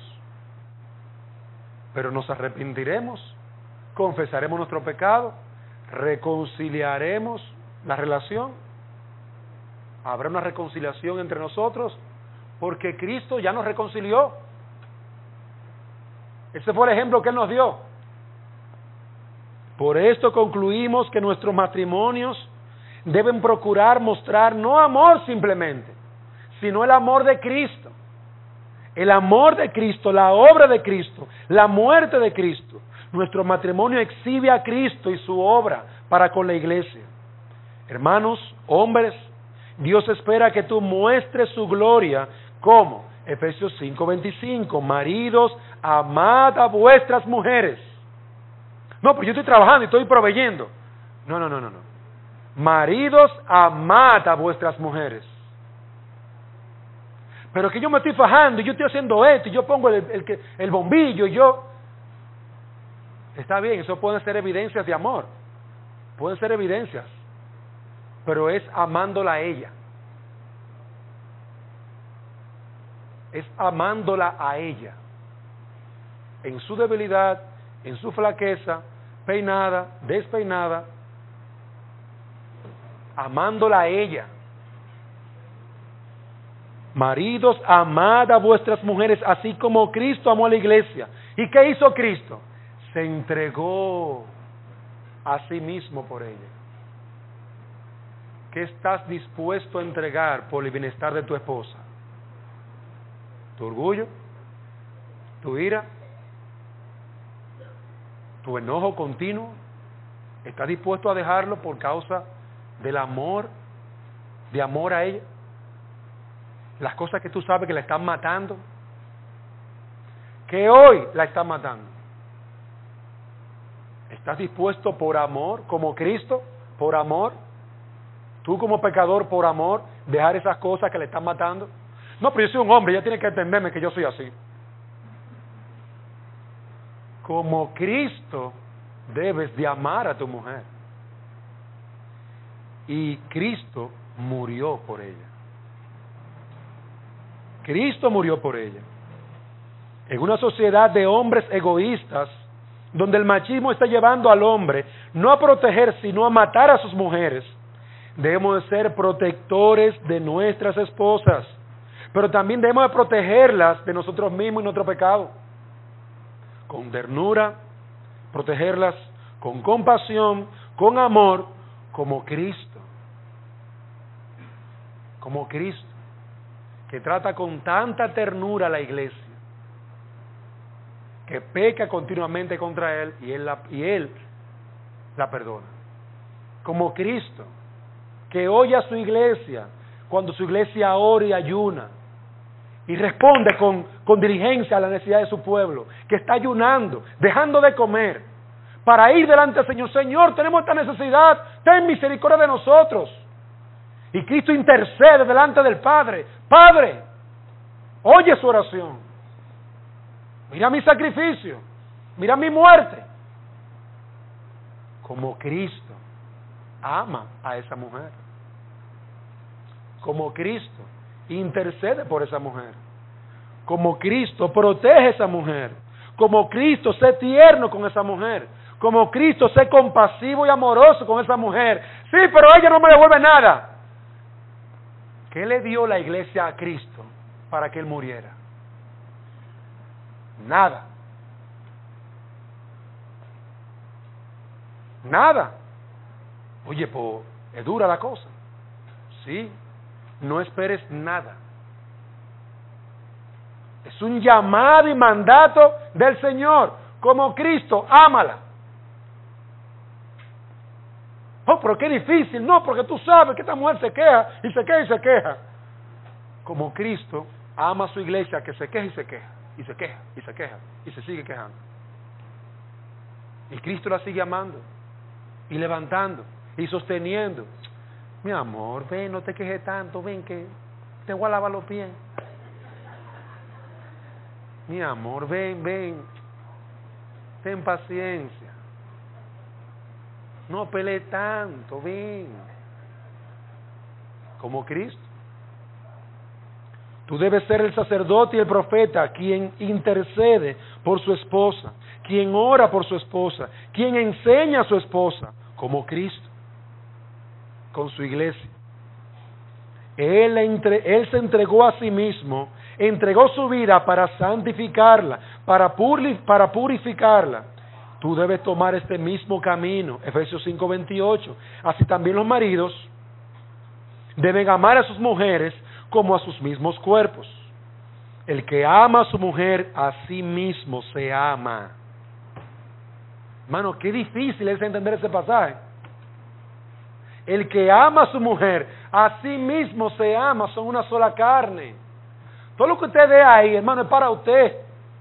Pero nos arrepentiremos, confesaremos nuestro pecado, reconciliaremos la relación. Habrá una reconciliación entre nosotros porque Cristo ya nos reconcilió. Ese fue el ejemplo que Él nos dio. Por esto concluimos que nuestros matrimonios deben procurar mostrar no amor simplemente, sino el amor de Cristo. El amor de Cristo, la obra de Cristo, la muerte de Cristo. Nuestro matrimonio exhibe a Cristo y su obra para con la iglesia. Hermanos, hombres, Dios espera que tú muestres su gloria como Efesios cinco veinticinco, maridos, amad a vuestras mujeres. No, pues yo estoy trabajando y estoy proveyendo. No, no, no, no, no. Maridos, amad a vuestras mujeres. Pero que yo me estoy fajando y yo estoy haciendo esto y yo pongo el, el, el bombillo y yo... Está bien, eso pueden ser evidencias de amor. Pueden ser evidencias. Pero es amándola a ella. Es amándola a ella. En su debilidad, en su flaqueza, peinada, despeinada. Amándola a ella. Maridos, amad a vuestras mujeres, así como Cristo amó a la iglesia. ¿Y qué hizo Cristo? Se entregó a sí mismo por ella. ¿Qué estás dispuesto a entregar por el bienestar de tu esposa? ¿Tu orgullo? ¿Tu ira? ¿Tu enojo continuo? ¿Estás dispuesto a dejarlo por causa del amor, de amor a ella? Las cosas que tú sabes que la están matando, que hoy la están matando. ¿Estás dispuesto por amor, como Cristo, por amor? Tú como pecador, por amor, dejar esas cosas que le están matando. No, pero yo soy un hombre, ella tiene que entenderme que yo soy así. Como Cristo, debes de amar a tu mujer. Y Cristo murió por ella. Cristo murió por ella. En una sociedad de hombres egoístas, donde el machismo está llevando al hombre no a proteger, sino a matar a sus mujeres, debemos de ser protectores de nuestras esposas, pero también debemos de protegerlas de nosotros mismos y nuestro pecado. Con ternura, protegerlas con compasión, con amor, como Cristo. Como Cristo, que trata con tanta ternura a la iglesia, que peca continuamente contra él y él la, y él la perdona. Como Cristo, que oye a su iglesia cuando su iglesia ora y ayuna y responde con, con diligencia a la necesidad de su pueblo, que está ayunando, dejando de comer, para ir delante del Señor. Señor, tenemos esta necesidad, ten misericordia de nosotros. Y Cristo intercede delante del Padre. Padre, oye su oración. Mira mi sacrificio, mira mi muerte. Como Cristo ama a esa mujer. Como Cristo intercede por esa mujer. Como Cristo protege a esa mujer. Como Cristo sé tierno con esa mujer. Como Cristo sé compasivo y amoroso con esa mujer. Sí, pero ella no me devuelve nada. ¿Qué le dio la iglesia a Cristo para que Él muriera? Nada. Nada. Oye, pues, es dura la cosa. Sí, no esperes nada. Es un llamado y mandato del Señor. Como Cristo, ámala. Oh, pero qué difícil. No, porque tú sabes que esta mujer se queja y se queja y se queja. Como Cristo ama a su iglesia que se queja y se queja. Y se queja, y se queja, y se sigue quejando. Y Cristo la sigue amando, y levantando, y sosteniendo. Mi amor, ven, no te quejes tanto, ven que te voy a lavar los pies. Mi amor, ven, ven, ten paciencia. No pelees tanto, ven. Como Cristo. Tú debes ser el sacerdote y el profeta, quien intercede por su esposa, quien ora por su esposa, quien enseña a su esposa, como Cristo, con su iglesia. Él, entre, él se entregó a sí mismo, entregó su vida para santificarla, para, puri, para purificarla Tú debes tomar este mismo camino, Efesios cinco veintiocho. Así también los maridos deben amar a sus mujeres como a sus mismos cuerpos. El que ama a su mujer, a sí mismo se ama. Hermano, qué difícil es entender ese pasaje. El que ama a su mujer, a sí mismo se ama, son una sola carne. Todo lo que usted ve ahí, hermano, es para usted.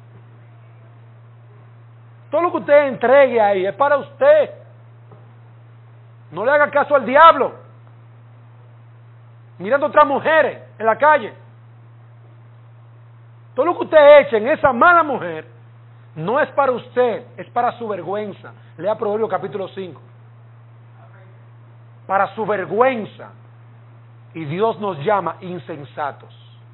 Todo lo que usted entregue ahí es para usted. No le haga caso al diablo, mirando a otras mujeres en la calle. Todo lo que usted eche en esa mala mujer no es para usted, es para su vergüenza. Lea Proverbios capítulo cinco. Para su vergüenza. Y Dios nos llama insensatos.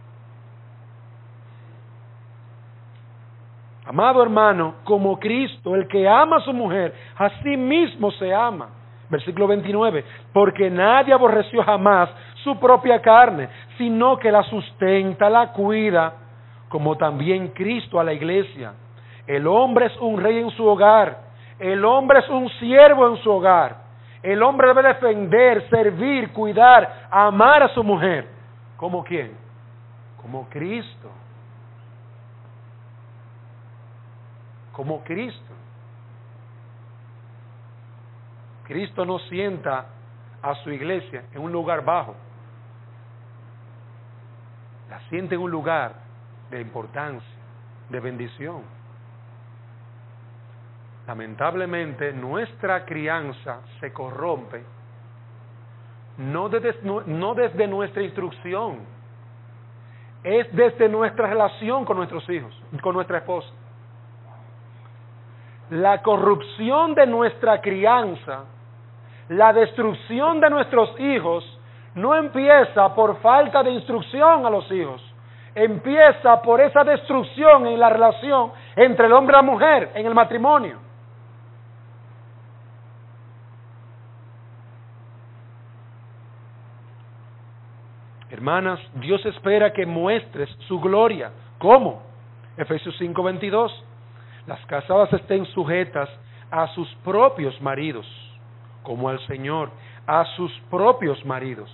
Amado hermano, como Cristo, el que ama a su mujer, a sí mismo se ama. Versículo veintinueve. Porque nadie aborreció jamás su propia carne, sino que la sustenta, la cuida, como también Cristo a la iglesia. El hombre es un rey en su hogar. El hombre es un siervo en su hogar. El hombre debe defender, servir, cuidar, amar a su mujer. ¿Como quién? Como Cristo. Como Cristo. Cristo no sienta a su iglesia en un lugar bajo. La sienta en un lugar de importancia, de bendición. Lamentablemente, nuestra crianza se corrompe no desde, no desde nuestra instrucción, es desde nuestra relación con nuestros hijos, con nuestra esposa. La corrupción de nuestra crianza, la destrucción de nuestros hijos, no empieza por falta de instrucción a los hijos, empieza por esa destrucción en la relación entre el hombre y la mujer, en el matrimonio. Hermanas, Dios espera que muestres su gloria. ¿Cómo? Efesios cinco veintidós. Las casadas estén sujetas a sus propios maridos, como al Señor, a sus propios maridos.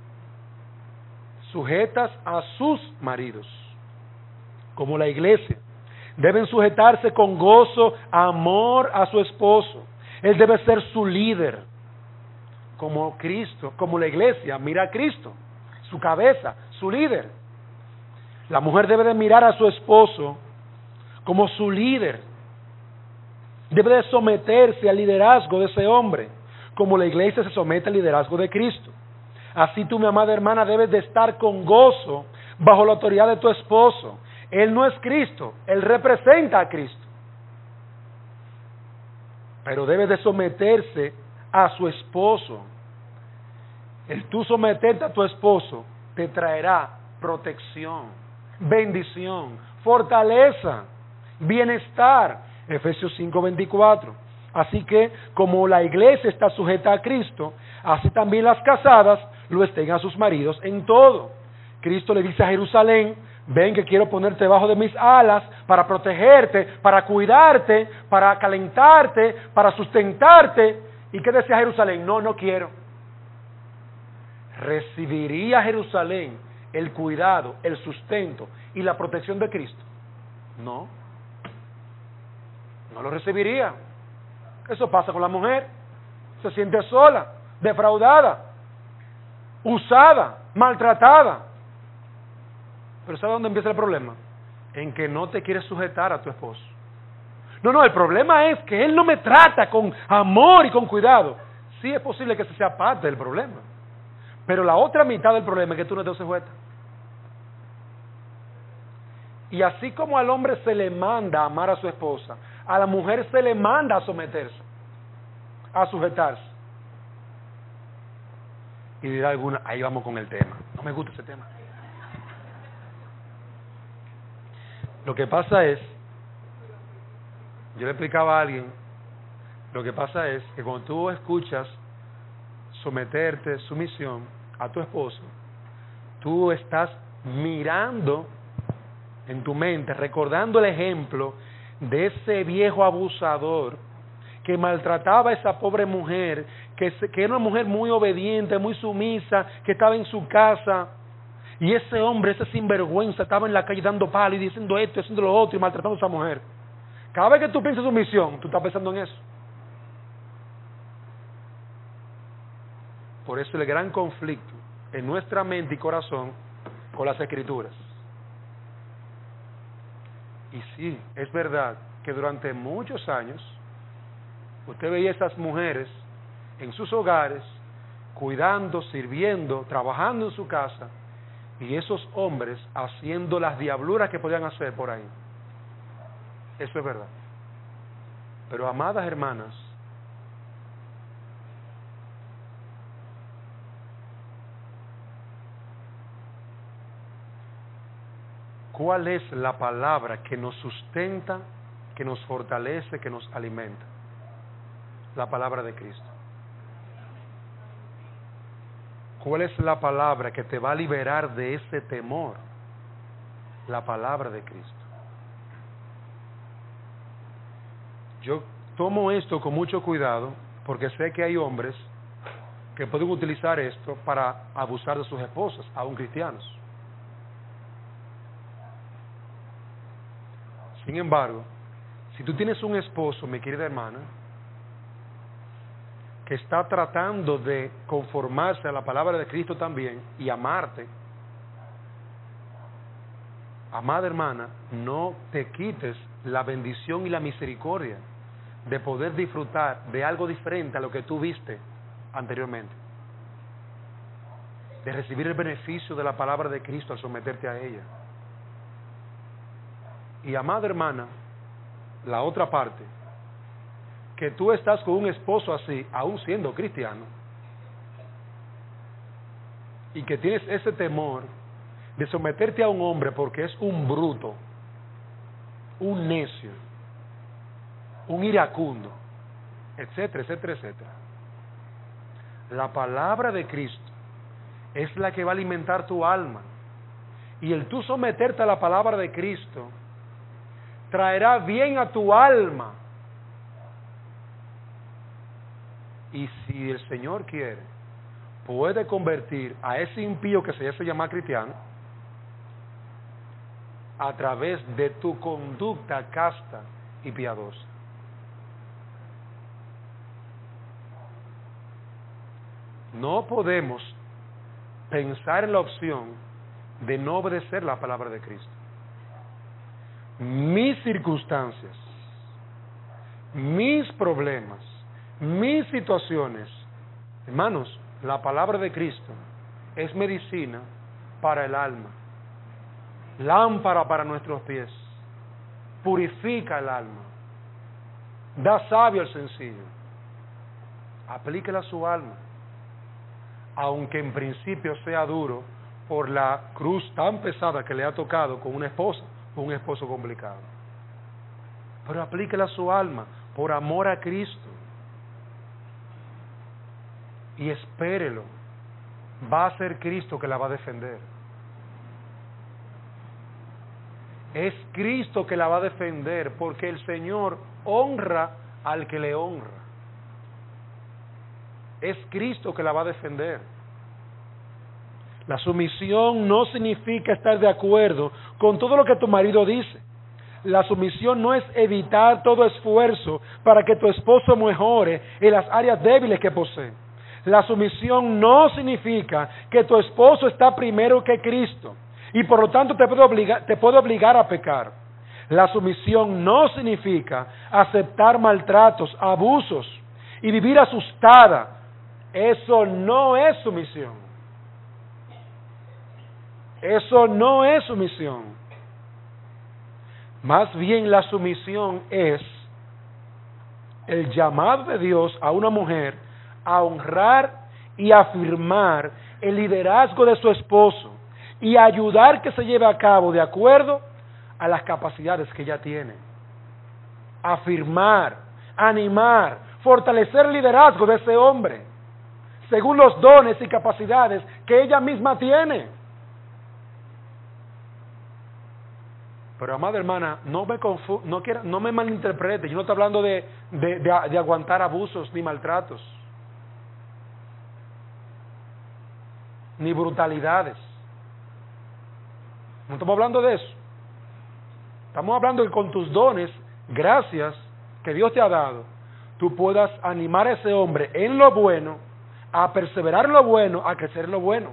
Sujetas a sus maridos, como la iglesia. Deben sujetarse con gozo, amor a su esposo. Él debe ser su líder, como Cristo, como la iglesia. Mira a Cristo, su cabeza, su líder. La mujer debe de mirar a su esposo como su líder. Debe de someterse al liderazgo de ese hombre, como la iglesia se somete al liderazgo de Cristo. Así tú, mi amada hermana, debes de estar con gozo bajo la autoridad de tu esposo. Él no es Cristo, él representa a Cristo. Pero debes de someterse a su esposo. El tú someterte a tu esposo te traerá protección, bendición, fortaleza, bienestar. Efesios cinco veinticuatro. Así que, como la iglesia está sujeta a Cristo, así también las casadas lo estén a sus maridos en todo. Cristo le dice a Jerusalén: ven que quiero ponerte debajo de mis alas para protegerte, para cuidarte, para calentarte, para sustentarte. ¿Y qué decía Jerusalén? No, no quiero. ¿Recibiría Jerusalén el cuidado, el sustento y la protección de Cristo? No. No lo recibiría. Eso pasa con la mujer. Se siente sola, defraudada, usada, maltratada. Pero ¿sabe dónde empieza el problema? En que no te quieres sujetar a tu esposo. No, no, el problema es que él no me trata con amor y con cuidado. Sí, es posible que ese sea parte del problema. Pero la otra mitad del problema es que tú no te sujetas. Y así como al hombre se le manda a amar a su esposa, a la mujer se le manda a someterse, a sujetarse. Y dirá alguna, ahí vamos con el tema. No me gusta ese tema. Lo que pasa es, yo le explicaba a alguien, lo que pasa es que cuando tú escuchas someterte, sumisión a tu esposo, tú estás mirando en tu mente, recordando el ejemplo de ese viejo abusador que maltrataba a esa pobre mujer, que, se, que era una mujer muy obediente, muy sumisa, que estaba en su casa, y ese hombre, ese sinvergüenza, estaba en la calle dando palo y diciendo esto, haciendo lo otro y maltratando a esa mujer. Cada vez que tú piensas en sumisión, tú estás pensando en eso. Por eso el gran conflicto en nuestra mente y corazón con las Escrituras. Y sí, es verdad que durante muchos años usted veía a esas mujeres en sus hogares, cuidando, sirviendo, trabajando en su casa, y esos hombres haciendo las diabluras que podían hacer por ahí. Eso es verdad. Pero, amadas hermanas, ¿cuál es la palabra que nos sustenta, que nos fortalece, que nos alimenta? La palabra de Cristo. ¿Cuál es la palabra que te va a liberar de ese temor? La palabra de Cristo. Yo tomo esto con mucho cuidado porque sé que hay hombres que pueden utilizar esto para abusar de sus esposas, aún cristianos. Sin embargo, si tú tienes un esposo, mi querida hermana, que está tratando de conformarse a la palabra de Cristo también y amarte, amada hermana, no te quites la bendición y la misericordia de poder disfrutar de algo diferente a lo que tú viste anteriormente, de recibir el beneficio de la palabra de Cristo al someterte a ella. Y amada hermana, la otra parte, que tú estás con un esposo así, aún siendo cristiano, y que tienes ese temor de someterte a un hombre porque es un bruto, un necio, un iracundo, etcétera, etcétera, etcétera. La palabra de Cristo es la que va a alimentar tu alma, y el tú someterte a la palabra de Cristo traerá bien a tu alma. Y si el Señor quiere, puede convertir a ese impío que se hace llamar cristiano a través de tu conducta casta y piadosa. No podemos pensar en la opción de no obedecer la palabra de Cristo. Mis circunstancias, mis problemas, mis situaciones, hermanos, la palabra de Cristo es medicina para el alma, lámpara para nuestros pies, purifica el alma, da sabio al sencillo. Aplíquela a su alma, aunque en principio sea duro por la cruz tan pesada que le ha tocado con una esposa, con un esposo complicado. Pero aplíquela a su alma por amor a Cristo. Y espérelo. Va a ser Cristo que la va a defender. Es Cristo que la va a defender, porque el Señor honra al que le honra. Es Cristo que la va a defender. La sumisión no significa estar de acuerdo con todo lo que tu marido dice. La sumisión no es evitar todo esfuerzo para que tu esposo mejore en las áreas débiles que posee. La sumisión no significa que tu esposo está primero que Cristo y por lo tanto te puede obligar, te puede obligar a pecar. La sumisión no significa aceptar maltratos, abusos y vivir asustada. Eso no es sumisión. Eso no es sumisión. Más bien la sumisión es el llamado de Dios a una mujer a honrar y afirmar el liderazgo de su esposo y ayudar que se lleve a cabo de acuerdo a las capacidades que ella tiene. Afirmar, animar, fortalecer el liderazgo de ese hombre según los dones y capacidades que ella misma tiene. Pero amada hermana, no me confu no, quiera, no me malinterprete. Yo no estoy hablando de, de, de, de aguantar abusos ni maltratos, ni brutalidades. No estamos hablando de eso. Estamos hablando de que con tus dones, gracias que Dios te ha dado, tú puedas animar a ese hombre en lo bueno, a perseverar en lo bueno, a crecer en lo bueno.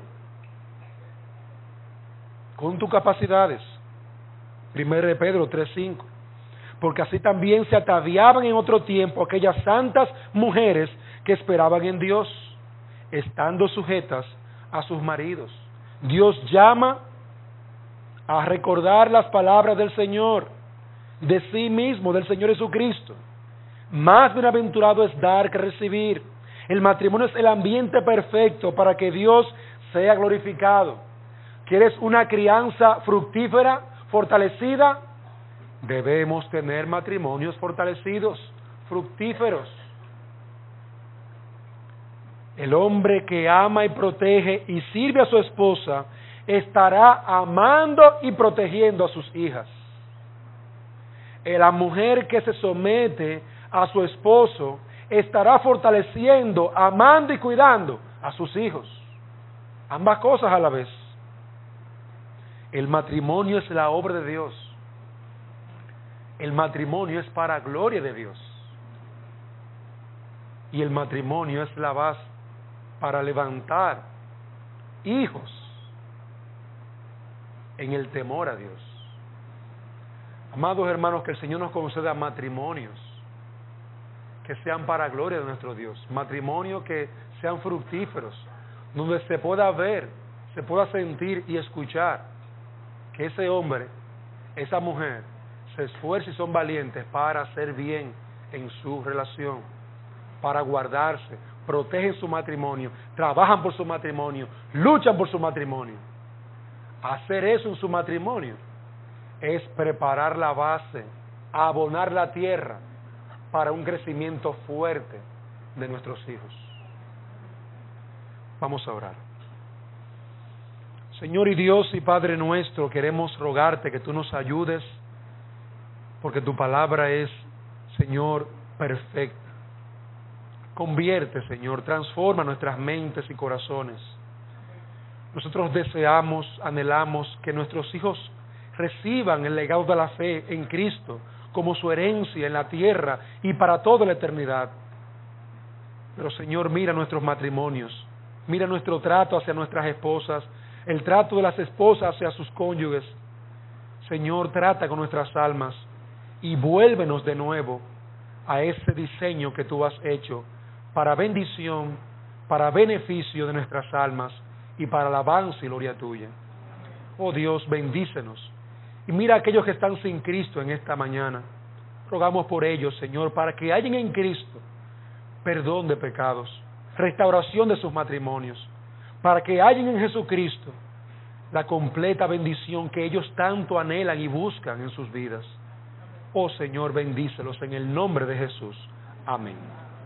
Con tus capacidades. Primero de Pedro tres cinco. Porque así también se ataviaban en otro tiempo aquellas santas mujeres que esperaban en Dios, estando sujetas a sus maridos. Dios llama a recordar las palabras del Señor, de sí mismo, del Señor Jesucristo. Más bienaventurado es dar que recibir. El matrimonio es el ambiente perfecto para que Dios sea glorificado. ¿Quieres una crianza fructífera, fortalecida? Debemos tener matrimonios fortalecidos, fructíferos. El hombre que ama y protege y sirve a su esposa estará amando y protegiendo a sus hijas. La mujer que se somete a su esposo estará fortaleciendo, amando y cuidando a sus hijos. Ambas cosas a la vez. El matrimonio es la obra de Dios. El matrimonio es para gloria de Dios. Y el matrimonio es la base para levantar hijos en el temor a Dios. Amados hermanos, que el Señor nos conceda matrimonios que sean para gloria de nuestro Dios, matrimonios que sean fructíferos, donde se pueda ver, se pueda sentir y escuchar que ese hombre, esa mujer, se esfuerce y son valientes para hacer bien en su relación, para guardarse, protegen su matrimonio, trabajan por su matrimonio, luchan por su matrimonio. Hacer eso en su matrimonio es preparar la base, abonar la tierra para un crecimiento fuerte de nuestros hijos. Vamos a orar. Señor y Dios y Padre nuestro, queremos rogarte que tú nos ayudes, porque tu palabra es, Señor, perfecta. Convierte, Señor, transforma nuestras mentes y corazones. Nosotros deseamos, anhelamos que nuestros hijos reciban el legado de la fe en Cristo como su herencia en la tierra y para toda la eternidad. Pero, Señor, mira nuestros matrimonios, mira nuestro trato hacia nuestras esposas, el trato de las esposas hacia sus cónyuges. Señor, trata con nuestras almas y vuélvenos de nuevo a ese diseño que tú has hecho para bendición, para beneficio de nuestras almas y para alabanza y gloria tuya. Oh Dios, bendícenos. Y mira a aquellos que están sin Cristo en esta mañana. Rogamos por ellos, Señor, para que hayan en Cristo perdón de pecados, restauración de sus matrimonios, para que hayan en Jesucristo la completa bendición que ellos tanto anhelan y buscan en sus vidas. Oh Señor, bendícelos en el nombre de Jesús. Amén.